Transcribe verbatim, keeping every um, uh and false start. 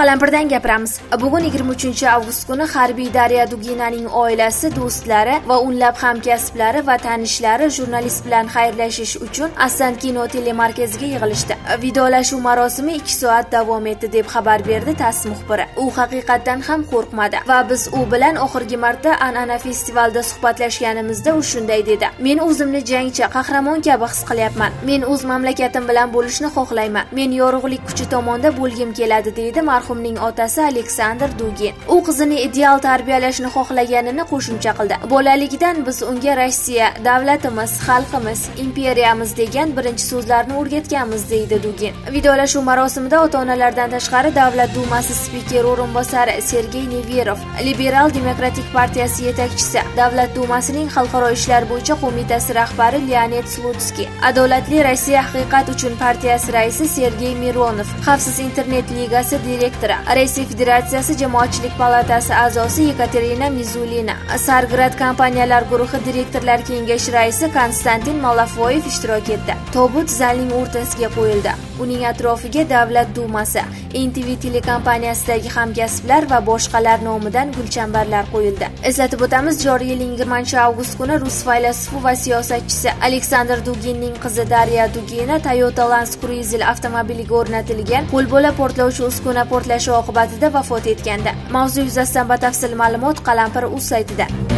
Qalampirdan gapiramiz. Bugun yigirma uchinchi avgust kuni harbiy Darya Duginaning oilasi, do'stlari va o'nlab hamkasblari va tanishlari jurnalist bilan xayrlashish uchun Aslan kino telemarkaziga yig'ilishdi. Vidolashuv marosimi ikki soat davom etdi deb xabar berdi TASS muxbiri. U haqiqatan ham qo'rqmadi va biz u bilan oxirgi marta An'ana festivalda suhbatlashganimizda u shunday dedi: "Men o'zimni jangchi, qahramon kabi his qilyapman. Men o'z mamlakatim bilan bo'lishni xohlayman. Men yorug'lik kuchi tomonda bo'lgim keladi", deydi marhumning otasi Aleksandr Dugin. U qizini ideal tarbiyalashni xohlaganini qo'shimcha qildi. "Bolaligidan biz unga Rossiya, davlatimiz, xalqimiz, imperiyamiz degan birinchi so'zlarni o'rgatganmiz", deydi Dugin. Vidolashuv marosimida ota-onalardan tashqari Davlat Dumasi spikeri o'rinbosari Sergey Neverov, Liberal Demokratik partiyasi yetakchisi, Davlat Dumasining xalqaro ishlar bo'yicha qo'mitasi rahbari Leonid Slutsky, Adolatli Rossiya haqiqat uchun partiyasi raisi Sergey Mironov, Xavfsiz internet ligasi direktori, Rossiya Federatsiyasi jamoatchilik palatasi a'zosi Yekaterina Mizulina, Sargrad kompaniyalar guruhi direktorlar kengashi raisi Konstantin Malafoyev ishtirok etdi. Tobut zalning o'rtasiga qo'yildi. Uning atrofiga Davlat Dumasi, N T V telekompaniyasidagi hamkasblar va boshqalar nomidan gulchambarlar qo'yildi. Eslatib o'tamiz, joriy yilning yigirmanchi avgust kuni rus faylasufi va siyosatchisi Aleksandr Duginning qizi Darya Dugina Toyota Land Cruiser avtomobiliga o'rnatilgan qo'lbola portlovchi uskuna portlashi oqibatida vafot etgandi. Mavzu yuzasidan batafsil ma'lumot Qalampir.uz saytida.